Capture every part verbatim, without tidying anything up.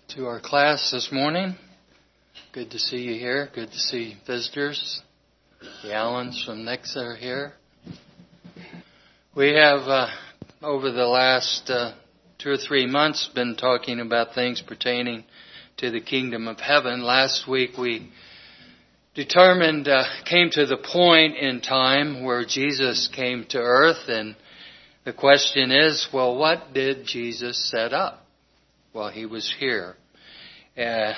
To our class this morning. Good to see you here. Good to see visitors. The Allens from Next are here. We have, uh, over the last uh, two or three months, been talking about things pertaining to the kingdom of heaven. Last week we determined, uh, came to the point in time where Jesus came to earth, and the question is, well, what did Jesus set up while he was here? Uh,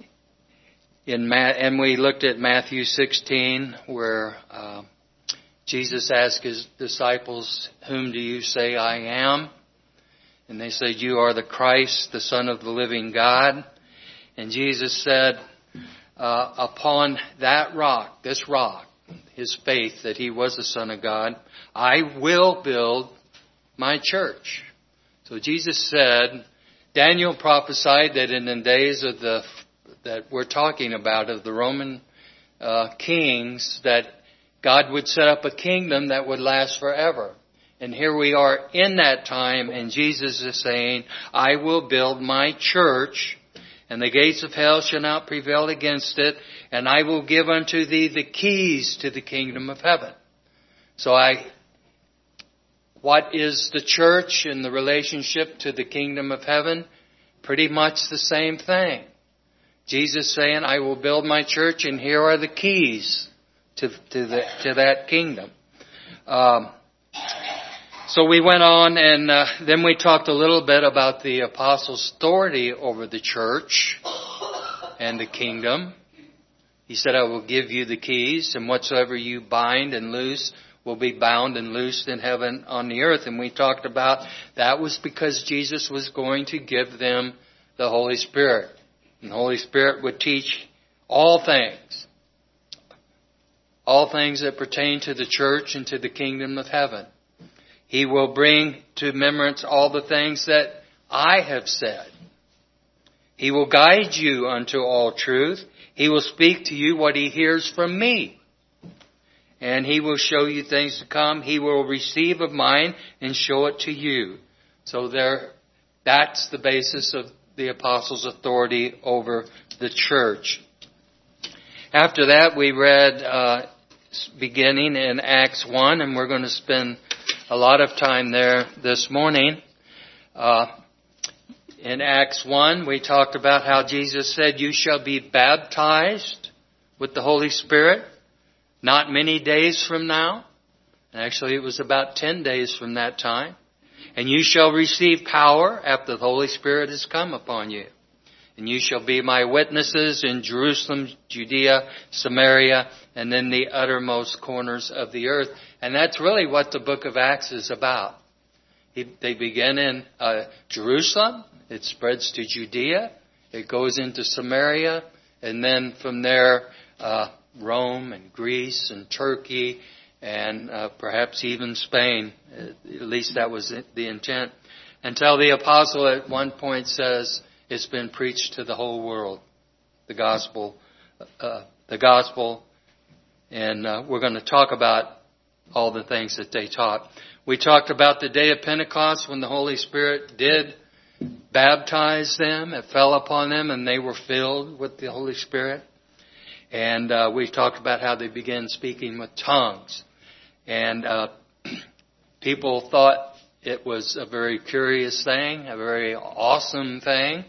in Ma- and we looked at Matthew sixteen, where uh, Jesus asked his disciples, "Whom do you say I am?" And they said, "You are the Christ, the Son of the living God." And Jesus said, uh, upon that rock, this rock, his faith that he was the Son of God, "I will build my church." So Jesus said, Daniel prophesied that in the days of the that we're talking about, of the Roman uh, kings, that God would set up a kingdom that would last forever. And here we are in that time, and Jesus is saying, "I will build my church, and the gates of hell shall not prevail against it, and I will give unto thee the keys to the kingdom of heaven." So I, what is the church in the relationship to the kingdom of heaven? Pretty much the same thing. Jesus saying, "I will build my church, and here are the keys to to, the, to that kingdom." Um, so we went on, and uh, then we talked a little bit about the apostles' authority over the church and the kingdom. He said, "I will give you the keys, and whatsoever you bind and loose will be bound and loosed in heaven on the earth." And we talked about that was because Jesus was going to give them the Holy Spirit. And the Holy Spirit would teach all things. All things that pertain to the church and to the kingdom of heaven. He will bring to remembrance all the things that I have said. He will guide you unto all truth. He will speak to you what he hears from me. And he will show you things to come. He will receive of mine and show it to you. So there, that's the basis of the apostles' authority over the church. After that, we read uh, beginning in Acts one, and we're going to spend a lot of time there this morning. Uh, in Acts one, we talked about how Jesus said, "You shall be baptized with the Holy Spirit not many days from now." Actually, it was about ten days from that time. "And you shall receive power after the Holy Spirit has come upon you. And you shall be my witnesses in Jerusalem, Judea, Samaria, and in the uttermost corners of the earth." And that's really what the book of Acts is about. They begin in uh, Jerusalem. It spreads to Judea. It goes into Samaria. And then from there, uh, Rome and Greece and Turkey and uh, perhaps even Spain. At least that was the intent. Until the apostle at one point says it's been preached to the whole world. The gospel. Uh, the gospel. And uh, we're going to talk about all the things that they taught. We talked about the day of Pentecost when the Holy Spirit did baptize them. It fell upon them and they were filled with the Holy Spirit. And uh, we talked about how they began speaking with tongues. And uh, people thought it was a very curious thing, a very awesome thing.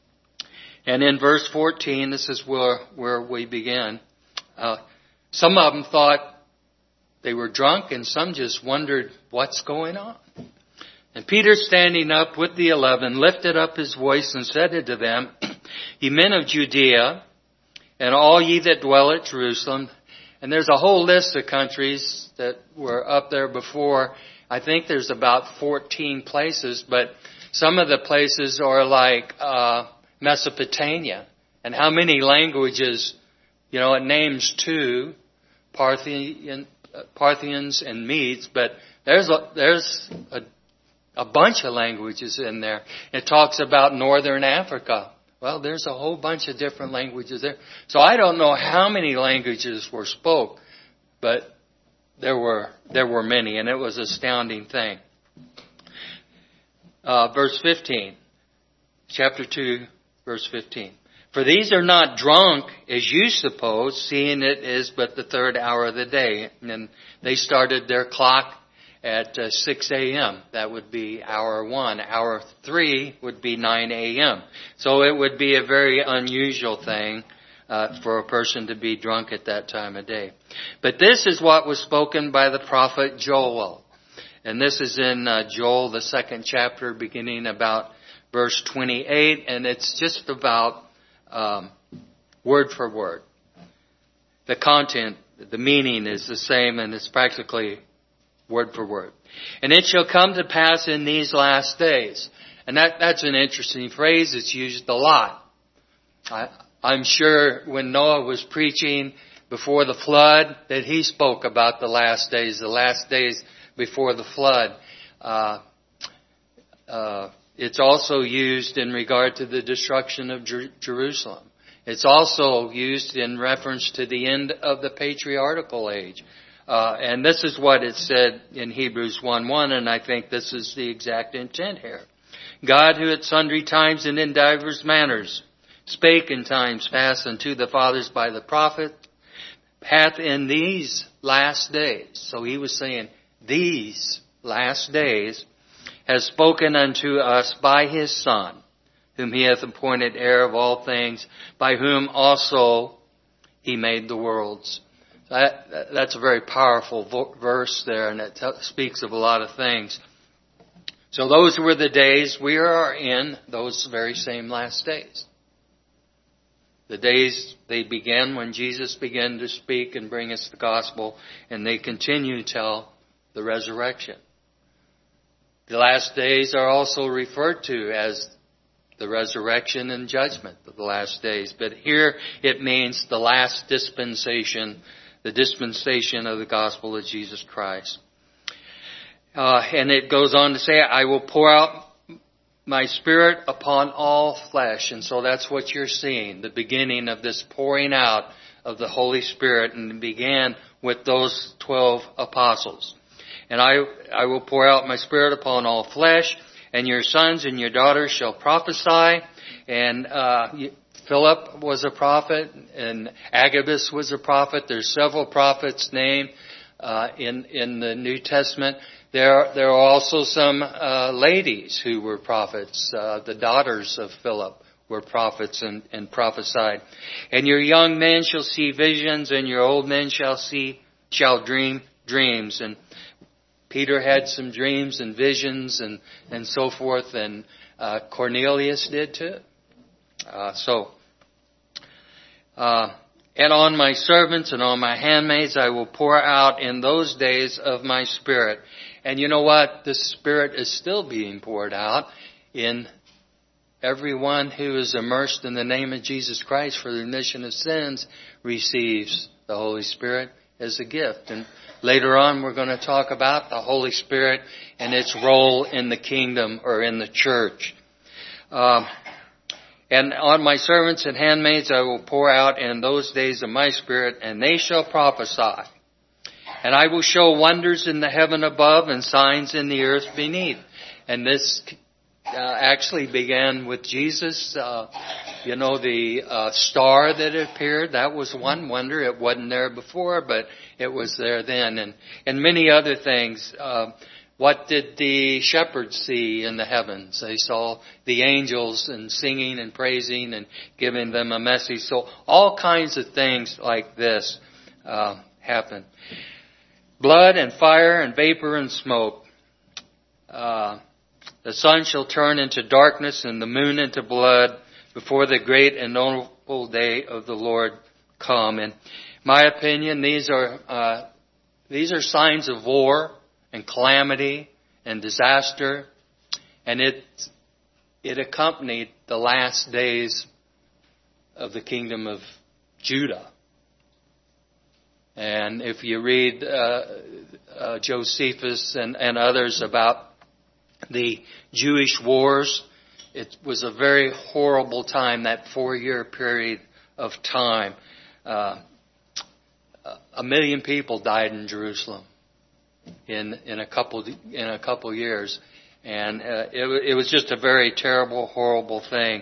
And in verse fourteen, this is where, where we begin. Uh, some of them thought they were drunk, and some just wondered what's going on. And Peter, standing up with the eleven, lifted up his voice and said unto them, "Ye men of Judea, and all ye that dwell at Jerusalem." And there's a whole list of countries that were up there before. I think there's about fourteen places, but some of the places are like uh, Mesopotamia. And how many languages? You know, it names two, Parthian, Parthians and Medes, but there's a, there's a, a bunch of languages in there. It talks about Northern Africa. Well, there's a whole bunch of different languages there. So I don't know how many languages were spoke, but there were there were many, and it was an astounding thing. Uh, verse fifteen, chapter two, verse fifteen. For these are not drunk, as you suppose, seeing it is but the third hour of the day. And they started their clock at uh, six a.m. That would be hour one. Hour three would be nine a.m. So it would be a very unusual thing uh, for a person to be drunk at that time of day. But this is what was spoken by the prophet Joel. And this is in uh, Joel, the second chapter, beginning about verse twenty-eight. And it's just about um, word for word. The content, the meaning is the same, and it's practically word for word. And it shall come to pass in these last days. And that, that's an interesting phrase. It's used a lot. I, I'm sure when Noah was preaching before the flood that he spoke about the last days, the last days before the flood. Uh, uh, it's also used in regard to the destruction of Jer- Jerusalem. It's also used in reference to the end of the patriarchal age. Uh, and this is what it said in Hebrews one one, and I think this is the exact intent here. God, who at sundry times and in divers manners spake in times past unto the fathers by the prophet, hath in these last days, so he was saying these last days, has spoken unto us by his Son, whom he hath appointed heir of all things, by whom also he made the worlds. That, that's a very powerful verse there, and it t- speaks of a lot of things. So those were the days. We are in those very same last days. The days they began when Jesus began to speak and bring us the gospel, and they continue till the resurrection. The last days are also referred to as the resurrection and judgment of the last days. But here it means the last dispensation, the dispensation of the gospel of Jesus Christ. Uh, and it goes on to say, I will pour out my Spirit upon all flesh. And so that's what you're seeing, the beginning of this pouring out of the Holy Spirit. And it began with those twelve apostles. And I, I will pour out my Spirit upon all flesh, and your sons and your daughters shall prophesy. And uh, Philip was a prophet, and Agabus was a prophet. There's several prophets named uh, in in the New Testament. There, there are also some uh, ladies who were prophets. Uh, the daughters of Philip were prophets and, and prophesied. And your young men shall see visions, and your old men shall see shall dream dreams. And Peter had some dreams and visions and, and so forth, and uh, Cornelius did too. Uh, so, uh, and on my servants and on my handmaids I will pour out in those days of my Spirit. And you know what? The Spirit is still being poured out in everyone who is immersed in the name of Jesus Christ for the remission of sins receives the Holy Spirit as a gift. And later on we're going to talk about the Holy Spirit and its role in the kingdom or in the church. Um, and on my servants and handmaids I will pour out in those days of my Spirit, and they shall prophesy. And I will show wonders in the heaven above and signs in the earth beneath. And this uh, actually began with Jesus. Uh, you know, the uh, star that appeared, that was one wonder. It wasn't there before, but it was there then. And, and many other things. Uh, what did the shepherds see in the heavens? They saw the angels and singing and praising and giving them a message. So all kinds of things like this uh, happen. Blood and fire and vapor and smoke. Uh, the sun shall turn into darkness and the moon into blood before the great and notable day of the Lord come. In my opinion, these are uh, these are signs of war and calamity and disaster, and it it accompanied the last days of the kingdom of Judah. And if you read uh, uh, Josephus and, and others about the Jewish wars, it was a very horrible time, that four-year period of time. Uh, a million people died in Jerusalem in in a couple in a couple years, and uh, it, it was just a very terrible, horrible thing.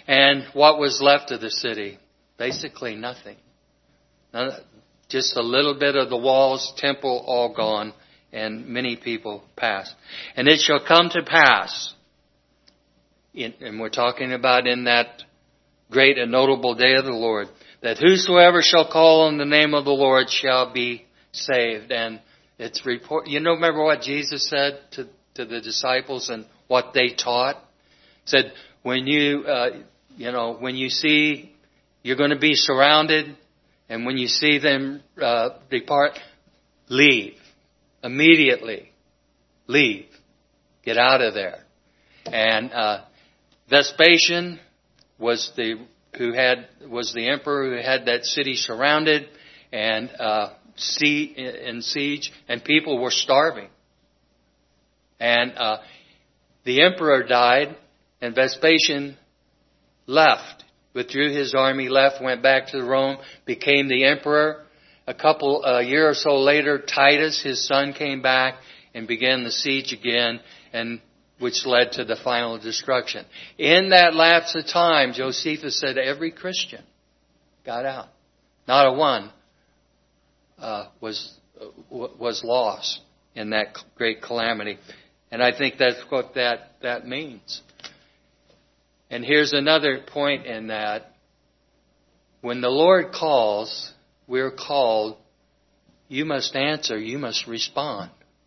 And what was left of the city? Basically nothing. None, just a little bit of the walls, temple, all gone, and many people passed. And it shall come to pass, in, and we're talking about in that great and notable day of the Lord, that whosoever shall call on the name of the Lord shall be saved. And it's report. You know, remember what Jesus said to, to the disciples and what they taught? He said, when you, uh, you know, when you see you're going to be surrounded, and when you see them uh, depart, leave immediately. Leave. Get out of there. And uh, Vespasian was the who had was the emperor who had that city surrounded and uh, sea, in siege, and people were starving. And uh, the emperor died, and Vespasian left, withdrew his army, left, went back to Rome, became the emperor. A couple a year or so later, Titus, his son, came back and began the siege again, and which led to the final destruction. In that lapse of time, Josephus said every Christian got out. Not a one uh, was uh, was lost in that great calamity. And I think that's what that, that means. And here's another point in that. When the Lord calls, we're called, you must answer, you must respond.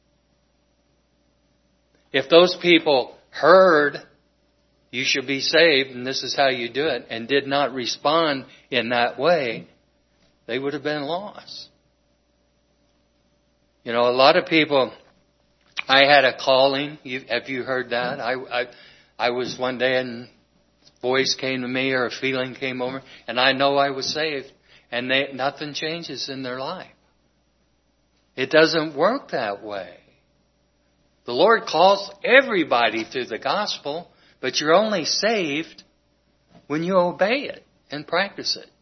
If those people heard, you should be saved, and this is how you do it, and did not respond in that way, they would have been lost. You know, a lot of people, I had a calling. You, have you heard that? I, I, I was one day and a voice came to me or a feeling came over, and I know I was saved, and they, nothing changes in their life. It doesn't work that way. The Lord calls everybody through the gospel, but you're only saved when you obey it and practice it.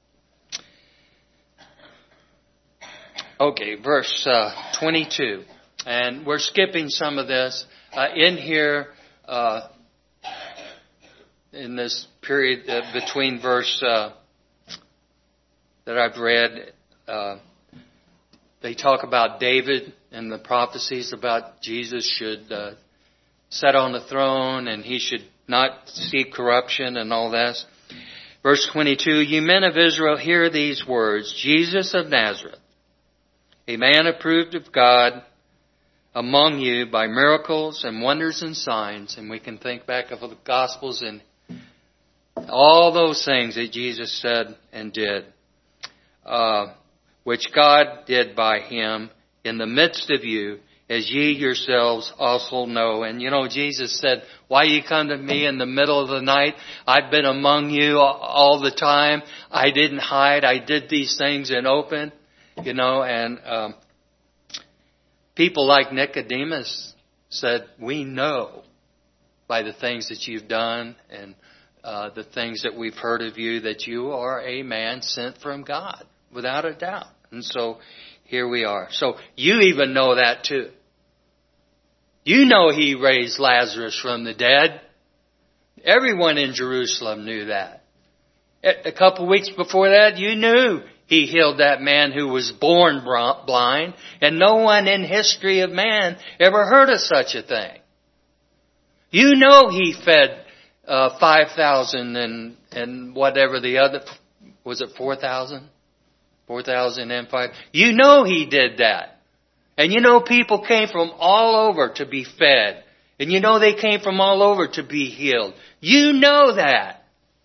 Okay, verse uh, twenty-two. And we're skipping some of this. Uh, in here, uh, in this period uh, between verse uh, that I've read, uh, they talk about David and the prophecies about Jesus should uh, sit on the throne and he should not see corruption and all that. Verse twenty-two, you men of Israel, hear these words. Jesus of Nazareth, a man approved of God among you by miracles and wonders and signs. And we can think back of the Gospels and all those things that Jesus said and did, uh, which God did by him in the midst of you, as ye yourselves also know. And you know, Jesus said, why you come to me in the middle of the night? I've been among you all the time. I didn't hide. I did these things in open, you know, and um, people like Nicodemus said, we know by the things that you've done and uh, the things that we've heard of you that you are a man sent from God, without a doubt. And so here we are. So you even know that too. You know he raised Lazarus from the dead. Everyone in Jerusalem knew that. A couple weeks before that, you knew he healed that man who was born blind, and no one in history of man ever heard of such a thing. You know he fed uh, five thousand and and whatever the other, was it four thousand? four thousand and five. You know he did that. And you know people came from all over to be fed. And you know they came from all over to be healed. You know that.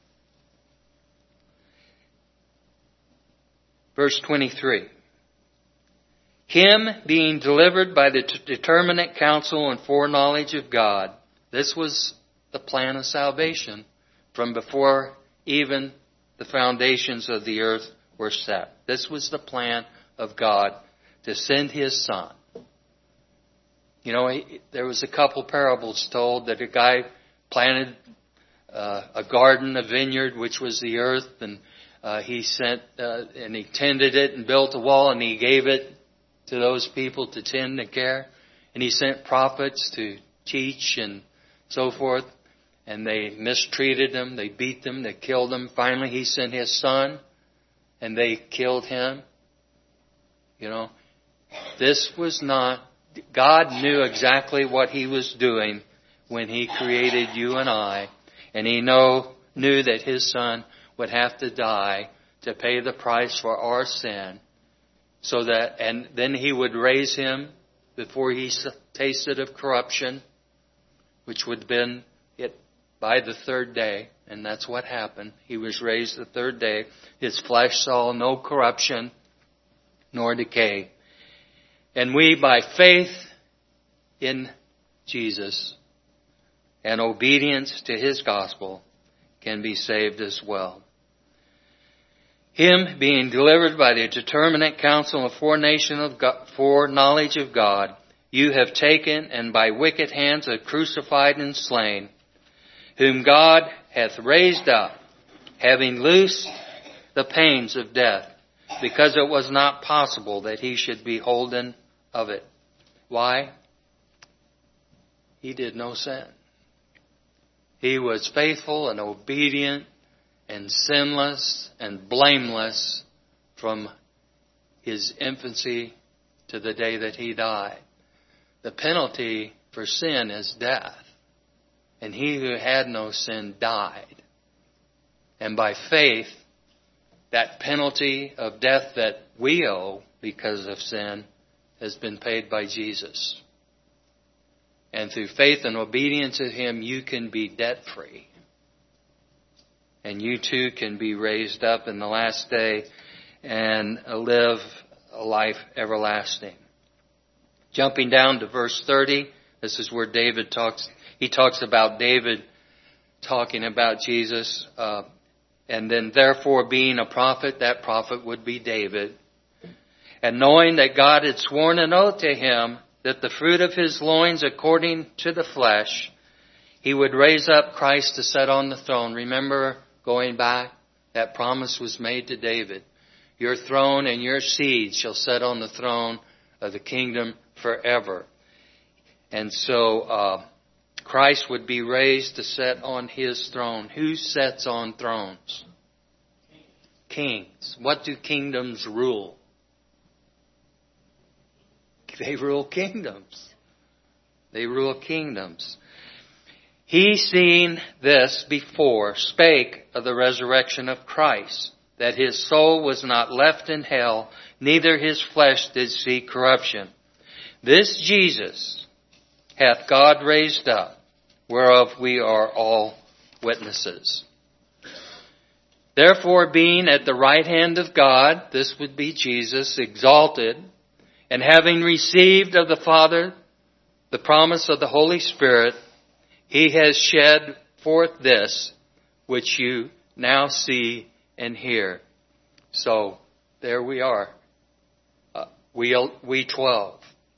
Verse twenty-three. Him being delivered by the t- determinate counsel and foreknowledge of God. This was the plan of salvation from before even the foundations of the earth were set. This was the plan of God to send His Son. You know, he, there was a couple parables told that a guy planted uh, a garden, a vineyard, which was the earth, and uh, he sent uh, and he tended it and built a wall, and he gave it to those people to tend and care. And he sent prophets to teach and so forth. and they mistreated him. They beat them. They killed him. Finally, he sent his son, and they killed him. You know, this was not... God knew exactly what He was doing when He created you and I. And He know, knew that His Son would have to die to pay the price for our sin. So that, and then He would raise Him before He tasted of corruption, which would have been it by the third day. And that's what happened. He was raised the third day. His flesh saw no corruption nor decay. And we, by faith in Jesus and obedience to His gospel, can be saved as well. Him being delivered by the determinate counsel and foreknowledge of God, foreknowledge of God, you have taken and by wicked hands have crucified and slain, whom God hath raised up, having loosed the pains of death, because it was not possible that He should be holden of it. Why? He did no sin. He was faithful and obedient and sinless and blameless from His infancy to the day that He died. The penalty for sin is death. And He who had no sin died. And by faith, that penalty of death that we owe because of sin has been paid by Jesus. And through faith and obedience to Him, you can be debt-free. And you too can be raised up in the last day and live a life everlasting. Jumping down to verse thirty, this is where David talks. He talks about David talking about Jesus. Uh, and then therefore being a prophet, that prophet would be David. And knowing that God had sworn an oath to him that the fruit of his loins according to the flesh, He would raise up Christ to sit on the throne. Remember, going back, that promise was made to David. Your throne and your seed shall sit on the throne of the kingdom forever. And so uh, Christ would be raised to sit on His throne. Who sits on thrones? Kings. What do kingdoms rule? They rule kingdoms. They rule kingdoms. He, seeing this before, spake of the resurrection of Christ, that His soul was not left in hell, neither His flesh did see corruption. This Jesus hath God raised up, whereof we are all witnesses. Therefore, being at the right hand of God, this would be Jesus, exalted, and having received of the Father the promise of the Holy Spirit, He has shed forth this, which you now see and hear. So, there we are. Uh, we, we twelve,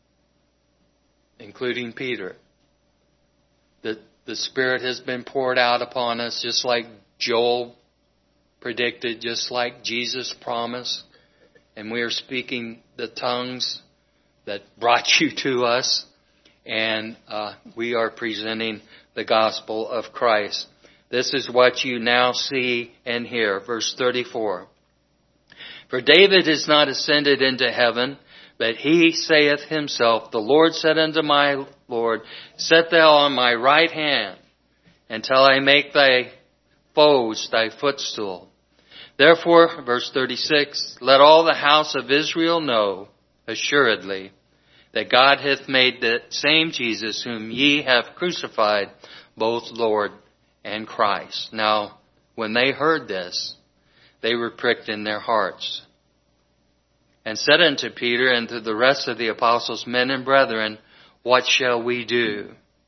including Peter. The, the Spirit has been poured out upon us, just like Joel predicted, just like Jesus promised. And we are speaking the tongues that brought you to us. And uh, we are presenting the gospel of Christ. This is what you now see and hear. Verse thirty-four. For David is not ascended into heaven, but he saith himself, The Lord said unto my Lord, Set thou on my right hand, until I make thy foes thy footstool. Therefore, verse thirty-six, Let all the house of Israel know assuredly that God hath made the same Jesus whom ye have crucified, both Lord and Christ. Now, when they heard this, they were pricked in their hearts, and said unto Peter and to the rest of the apostles, Men and brethren, what shall we do?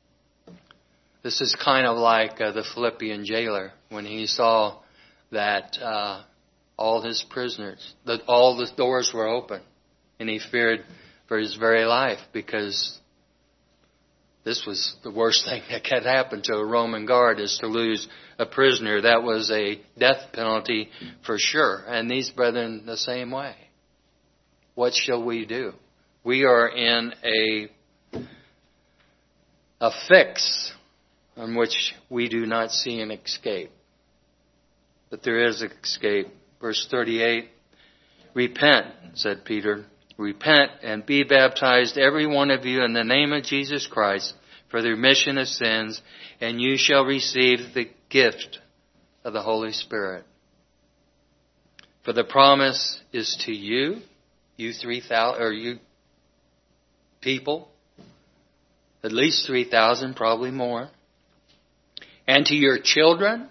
This is kind of like uh, the Philippian jailer when he saw that uh, all his prisoners, that all the doors were open, and he feared for his very life, because this was the worst thing that could happen to a Roman guard, is to lose a prisoner. That was a death penalty for sure. And these brethren the same way. What shall we do? We are in a a fix on which we do not see an escape. But there is an escape. Verse thirty-eight, repent, said Peter, repent and be baptized, every one of you, in the name of Jesus Christ, for the remission of sins, and you shall receive the gift of the Holy Spirit. For the promise is to you, you three thousand, or you people, at least three thousand, probably more, and to your children,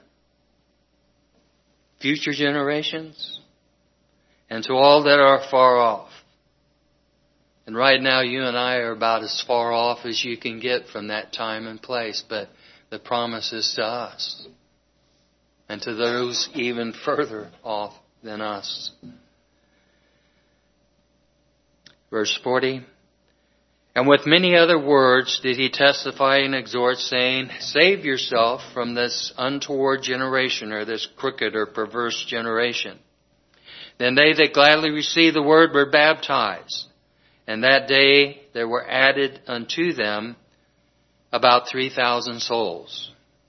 future generations, and to all that are far off. And right now you and I are about as far off as you can get from that time and place, but the promise is to us and to those even further off than us. Verse forty, and with many other words did he testify and exhort, saying, save yourself from this untoward generation, or this crooked or perverse generation. Then they that gladly received the word were baptized. And that day there were added unto them about three thousand souls.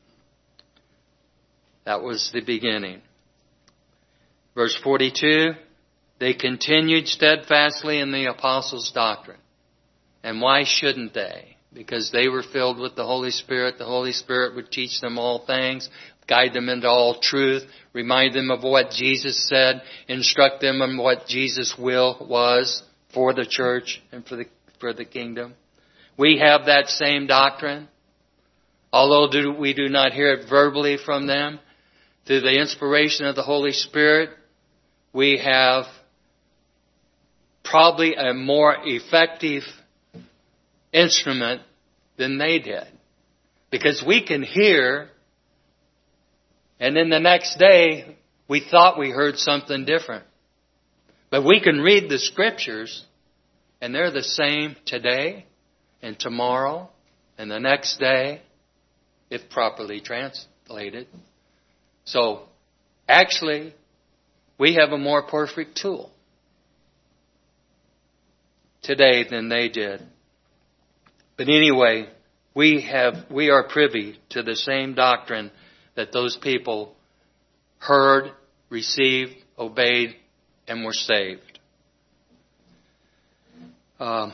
That was the beginning. Verse forty-two, they continued steadfastly in the apostles' doctrine. And why shouldn't they? Because they were filled with the Holy Spirit. The Holy Spirit would teach them all things, guide them into all truth, remind them of what Jesus said, instruct them on what Jesus' will was for the church and for the for the kingdom. We have that same doctrine. Although do, we do not hear it verbally from them, through the inspiration of the Holy Spirit, we have probably a more effective instrument than they did. Because we can hear, and then the next day we thought we heard something different. But we can read the Scriptures, and they're the same today and tomorrow and the next day, if properly translated. So, actually, we have a more perfect tool today than they did. But anyway, we have we are privy to the same doctrine that those people heard, received, obeyed, and were saved. Um,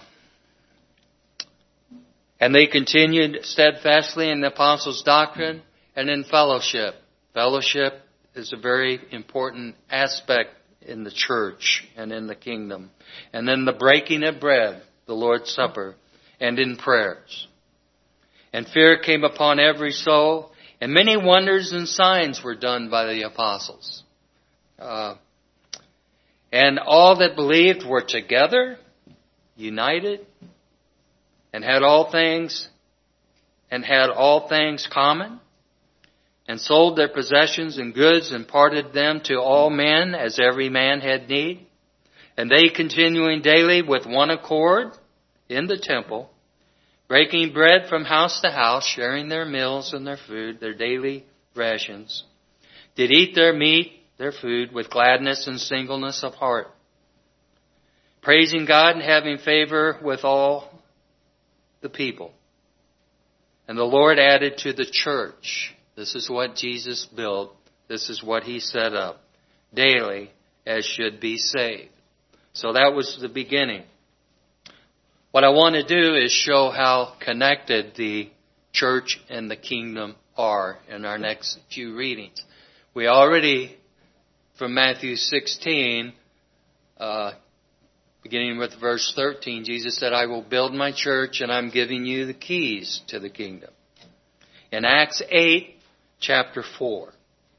and they continued steadfastly in the apostles' doctrine and in fellowship. Fellowship is a very important aspect in the church and in the kingdom. And then the breaking of bread, the Lord's Supper, and in prayers. And fear came upon every soul, and many wonders and signs were done by the apostles. Uh, and all that believed were together, united, and had all things, and had all things common, and sold their possessions and goods and parted them to all men as every man had need. And they continuing daily with one accord in the temple, breaking bread from house to house, sharing their meals and their food, their daily rations, did eat their meat, their food, with gladness and singleness of heart, praising God and having favor with all the people. And the Lord added to the church, this is what Jesus built, this is what He set up, daily as should be saved. So that was the beginning. What I want to do is show how connected the church and the kingdom are in our next few readings. We already, from Matthew sixteen, uh, beginning with verse thirteen, Jesus said, I will build my church and I'm giving you the keys to the kingdom. In Acts eight, chapter four.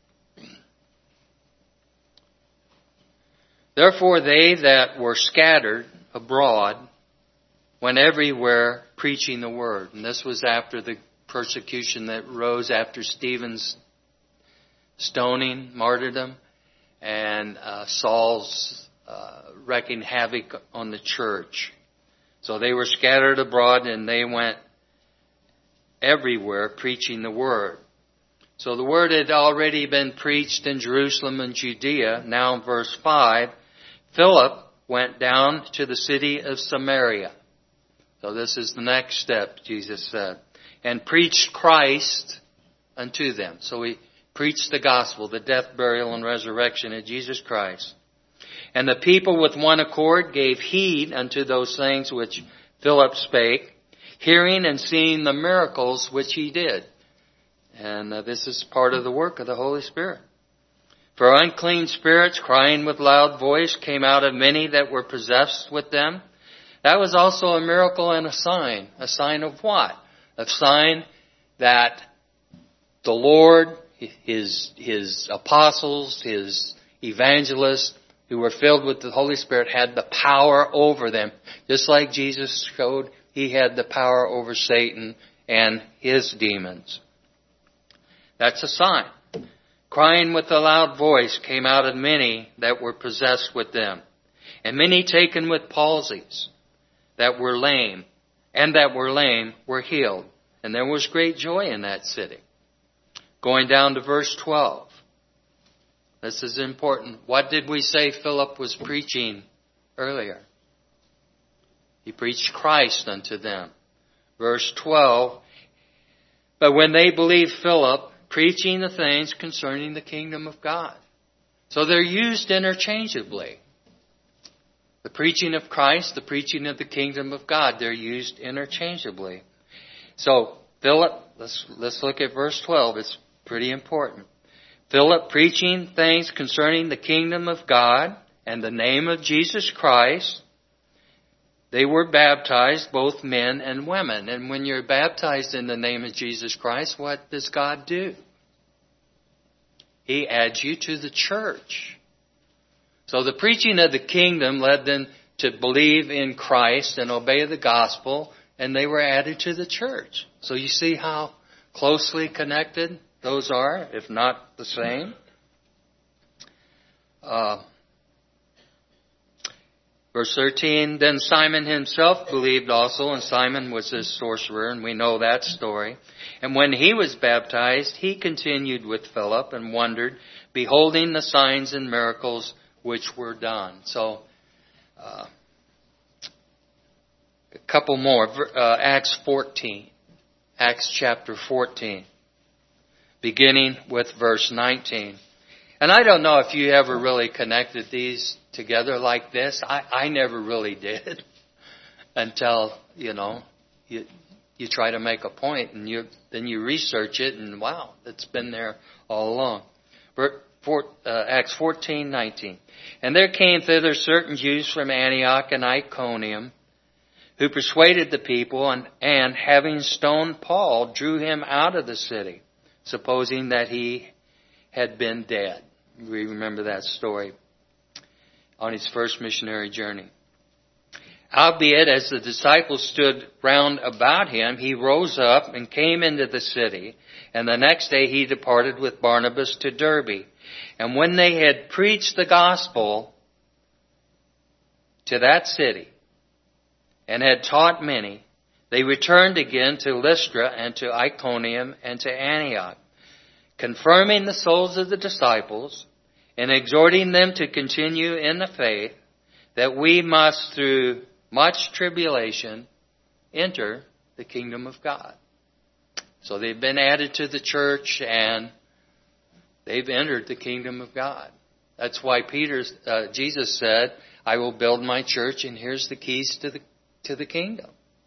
Therefore they that were scattered abroad went everywhere preaching the word. And this was after the persecution that rose after Stephen's stoning, martyrdom, and uh, Saul's uh, wreaking havoc on the church. So they were scattered abroad and they went everywhere preaching the word. So the word had already been preached in Jerusalem and Judea. Now in verse five, Philip went down to the city of Samaria. So this is the next step, Jesus said. and preached Christ unto them. So he preached the gospel, the death, burial, and resurrection of Jesus Christ. And the people with one accord gave heed unto those things which Philip spake, hearing and seeing the miracles which he did. And uh, this is part of the work of the Holy Spirit. For unclean spirits, crying with loud voice, came out of many that were possessed with them. That was also a miracle and a sign. A sign of what? A sign that the Lord, His, His apostles, His evangelists, who were filled with the Holy Spirit, had the power over them. Just like Jesus showed, He had the power over Satan and his demons. That's a sign. Crying with a loud voice came out of many that were possessed with them. And many taken with palsies that were lame, and that were lame were healed. And there was great joy in that city. Going down to verse twelve. This is important. What did we say Philip was preaching earlier? He preached Christ unto them. Verse twelve. But when they believed Philip, preaching the things concerning the kingdom of God. So they're used interchangeably. The preaching of Christ, the preaching of the kingdom of God, they're used interchangeably. So Philip, let's, let's look at verse twelve. It's pretty important. Philip preaching things concerning the kingdom of God and the name of Jesus Christ. They were baptized, both men and women. And when you're baptized in the name of Jesus Christ, what does God do? He adds you to the church. So the preaching of the kingdom led them to believe in Christ and obey the gospel, and they were added to the church. So you see how closely connected those are, if not the same. Uh, verse thirteen, then Simon himself believed also, and Simon was this sorcerer, and we know that story. And when he was baptized, he continued with Philip and wondered, beholding the signs and miracles which were done. So, uh, a couple more. Uh, Acts fourteen. Acts chapter fourteen. Beginning with verse nineteen. And I don't know if you ever really connected these together like this. I, I never really did. Until, you know, you you try to make a point and you then you research it and wow, it's been there all along. For, uh, Acts fourteen nineteen. And there came thither certain Jews from Antioch and Iconium, who persuaded the people, and, and having stoned Paul, drew him out of the city, supposing that he had been dead. We remember that story on his first missionary journey. Howbeit, as the disciples stood round about him, he rose up and came into the city, and the next day he departed with Barnabas to Derbe. And when they had preached the gospel to that city, and had taught many, they returned again to Lystra and to Iconium and to Antioch, confirming the souls of the disciples and exhorting them to continue in the faith, that we must through much tribulation enter the kingdom of God. So they've been added to the church and they've entered the kingdom of God. That's why Peter, uh, Jesus said, I will build my church, and here's the keys to the to the kingdom.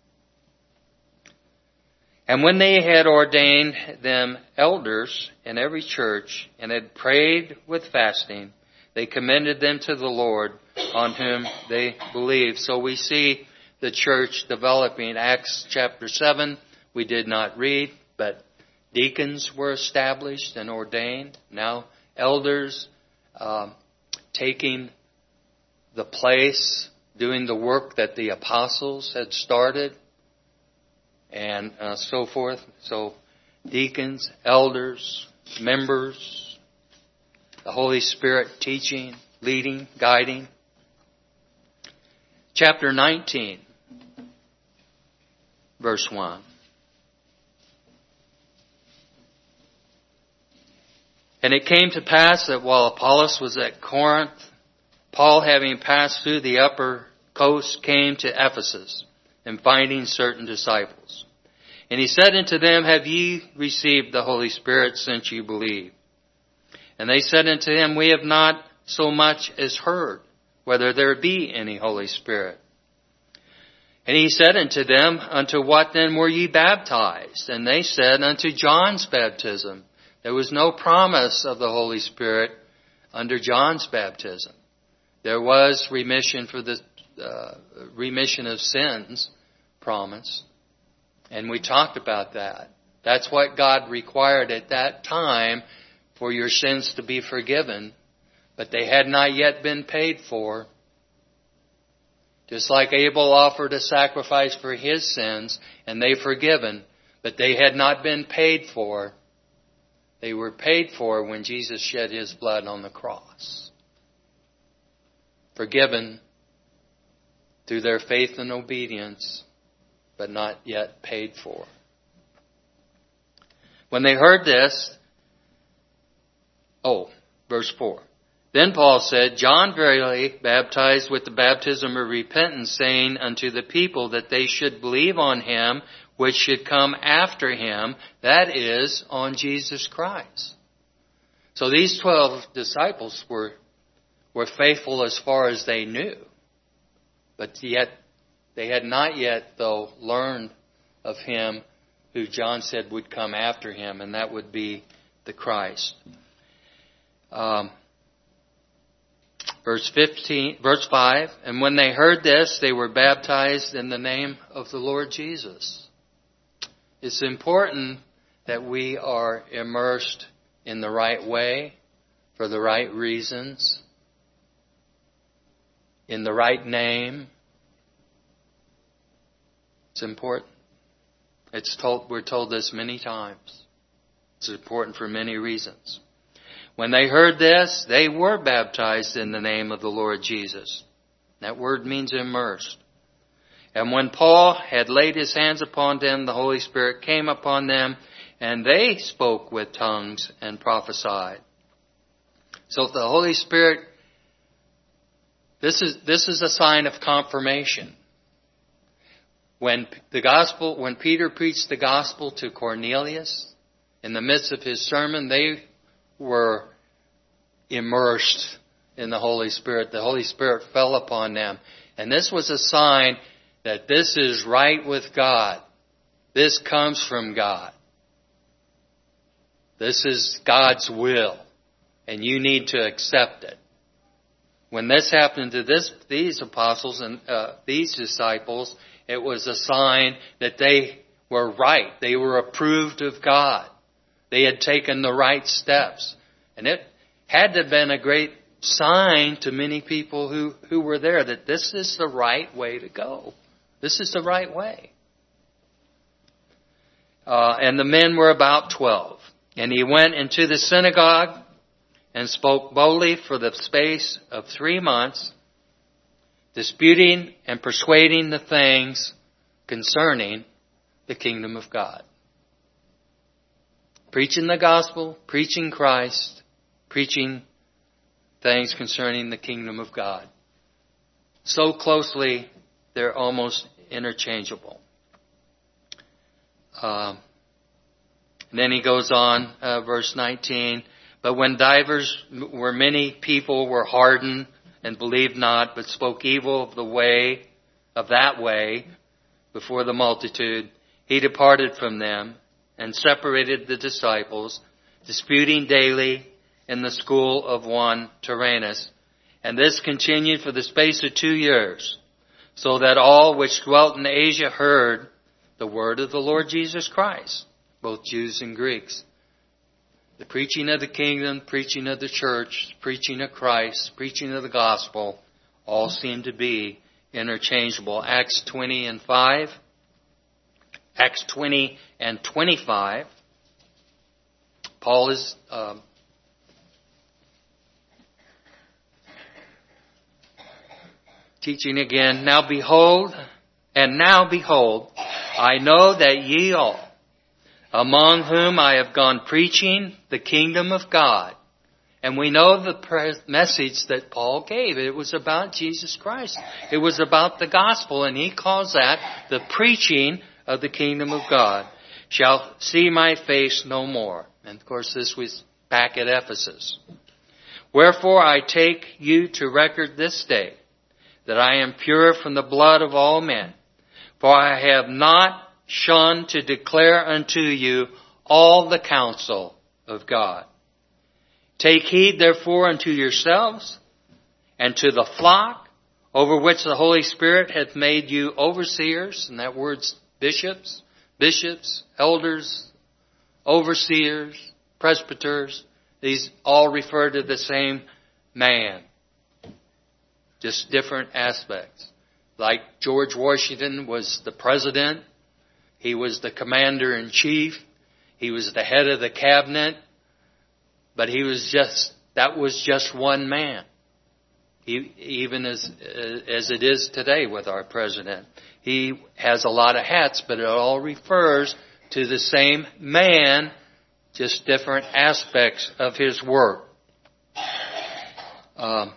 And when they had ordained them elders in every church, and had prayed with fasting, they commended them to the Lord, on whom they believed. So we see the church developing. Acts chapter seven, we did not read, but deacons were established and ordained. Now elders uh, taking the place, doing the work that the apostles had started, and uh, so forth. So deacons, elders, members, the Holy Spirit teaching, leading, guiding. Chapter nineteen, verse one. And it came to pass that while Apollos was at Corinth, Paul, having passed through the upper coast, came to Ephesus, and finding certain disciples. And he said unto them, Have ye received the Holy Spirit since you believe? And they said unto him, We have not so much as heard whether there be any Holy Spirit. And he said unto them, Unto what then were ye baptized? And they said, Unto John's baptism. There was no promise of the Holy Spirit under John's baptism. There was remission for the uh, remission of sins promise. And we talked about that. That's what God required at that time for your sins to be forgiven. But they had not yet been paid for. Just like Abel offered a sacrifice for his sins, and they forgiven, but they had not been paid for. They were paid for when Jesus shed his blood on the cross. Forgiven through their faith and obedience, but not yet paid for. When they heard this, oh, verse four. Then Paul said, John verily baptized with the baptism of repentance, saying unto the people that they should believe on him which should come after him, that is, on Jesus Christ. So these twelve disciples were, were faithful as far as they knew. But yet, they had not yet, though, learned of him who John said would come after him, and that would be the Christ. Um, Verse fifteen, verse five, and when they heard this, they were baptized in the name of the Lord Jesus. It's important that we are immersed in the right way, for the right reasons, in the right name. It's important. It's told, we're told this many times. It's important for many reasons. When they heard this, they were baptized in the name of the Lord Jesus. That word means immersed. And when Paul had laid his hands upon them, the Holy Spirit came upon them, and they spoke with tongues and prophesied. So the Holy Spirit, this is, this is a sign of confirmation. When the gospel, when Peter preached the gospel to Cornelius, in the midst of his sermon, they were immersed in the Holy Spirit. The Holy Spirit fell upon them. And this was a sign that this is right with God. This comes from God. This is God's will. And you need to accept it. When this happened to this, these apostles and uh, these disciples, it was a sign that they were right. They were approved of God. They had taken the right steps. And it had to have been a great sign to many people who, who were there that this is the right way to go. This is the right way. Uh, and the men were about twelve. And he went into the synagogue and spoke boldly for the space of three months, disputing and persuading the things concerning the kingdom of God. Preaching the gospel, preaching Christ, preaching things concerning the kingdom of God. So closely, they're almost interchangeable. Uh, and then he goes on, uh, verse nineteen. But when divers were many people were hardened and believed not, but spoke evil of the way, of that way, before the multitude, he departed from them and separated the disciples, disputing daily in the school of one Tyrannus. And this continued for the space of two years, so that all which dwelt in Asia heard the word of the Lord Jesus Christ, both Jews and Greeks. The preaching of the kingdom, preaching of the church, preaching of Christ, preaching of the gospel, all seem to be interchangeable. Acts twenty and five. Acts twenty and twenty-five. Paul is uh, teaching again. Now behold, and now behold, I know that ye all, among whom I have gone preaching the kingdom of God. And we know the pre- message that Paul gave. It was about Jesus Christ. It was about the gospel, and he calls that the preaching of the kingdom of God. shall see my face no more. And of course this was back at Ephesus. Wherefore I take you to record this day, that I am pure from the blood of all men. For I have not shunned to declare unto you all the counsel of God. Take heed therefore unto yourselves and to the flock over which the Holy Spirit hath made you overseers. And that word's bishops, bishops, elders, overseers, presbyters. These all refer to the same man. Just different aspects. Like George Washington was the president. He was the commander-in-chief. He was the head of the cabinet. But he was just, that was just one man. He, even as, as it is today with our president. He has a lot of hats, but it all refers to the same man, just different aspects of his work. Um,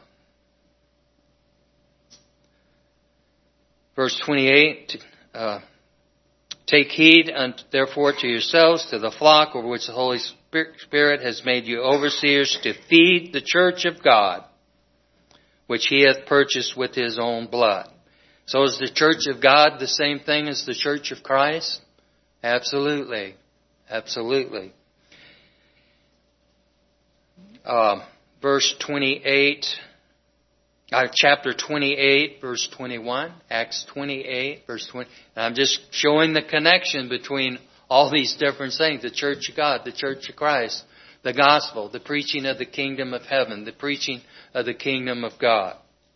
verse twenty-eight, uh, take heed unto, therefore to yourselves, to the flock over which the Holy Spirit has made you overseers, to feed the church of God, which he hath purchased with his own blood. So is the church of God the same thing as the church of Christ? Absolutely. Absolutely. Uh, verse twenty-eight, uh, chapter twenty-eight, verse twenty-one, Acts twenty-eight, verse twenty. And I'm just showing the connection between all these different things. The church of God, the church of Christ, the gospel, the preaching of the kingdom of heaven, the preaching of the kingdom of God.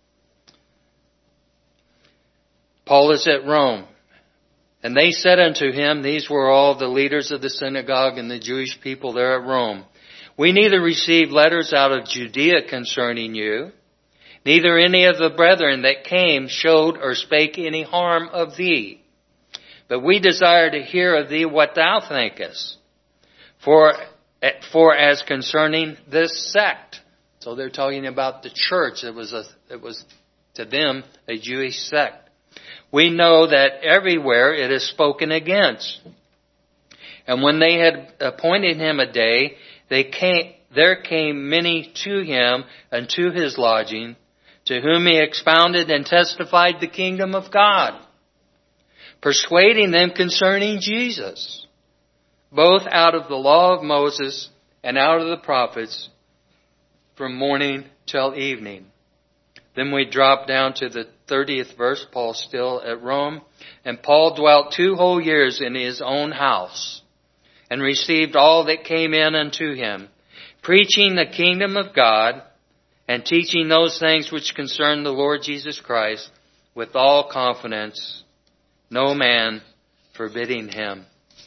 Paul is at Rome. And they said unto him, these were all the leaders of the synagogue and the Jewish people there at Rome. We neither received letters out of Judea concerning you, neither any of the brethren that came showed or spake any harm of thee. But we desire to hear of thee what thou thinkest. For, for as concerning this sect. So they're talking about the church. It was a, it was to them a Jewish sect. We know that everywhere it is spoken against. And when they had appointed him a day, they came, there came many to him and to his lodging, to whom he expounded and testified the kingdom of God, persuading them concerning Jesus, both out of the law of Moses and out of the prophets, from morning till evening. Then we drop down to the thirtieth verse. Paul's still at Rome. And Paul dwelt two whole years in his own house, and received all that came in unto him, preaching the kingdom of God, and teaching those things which concern the Lord Jesus Christ, with all confidence, no man forbidding him.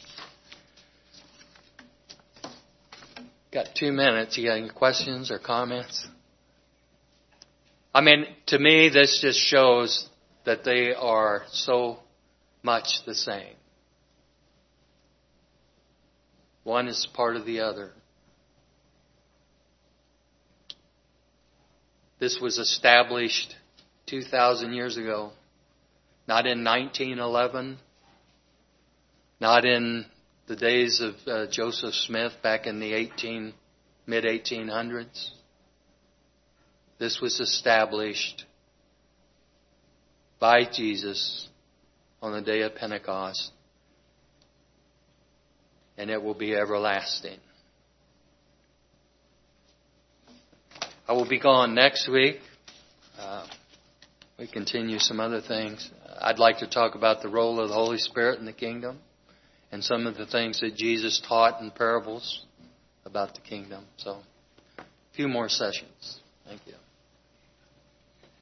Got two minutes. You got any questions or comments? I mean, to me, this just shows that they are so much the same. One is part of the other. This was established two thousand years ago. Not in nineteen eleven. Not in the days of uh, Joseph Smith back in the eighteen, mid eighteen hundreds. This was established by Jesus on the day of Pentecost. And it will be everlasting. I will be gone next week. Uh, we continue some other things. I'd like to talk about the role of the Holy Spirit in the kingdom and some of the things that Jesus taught in parables about the kingdom. So, a few more sessions. Thank you.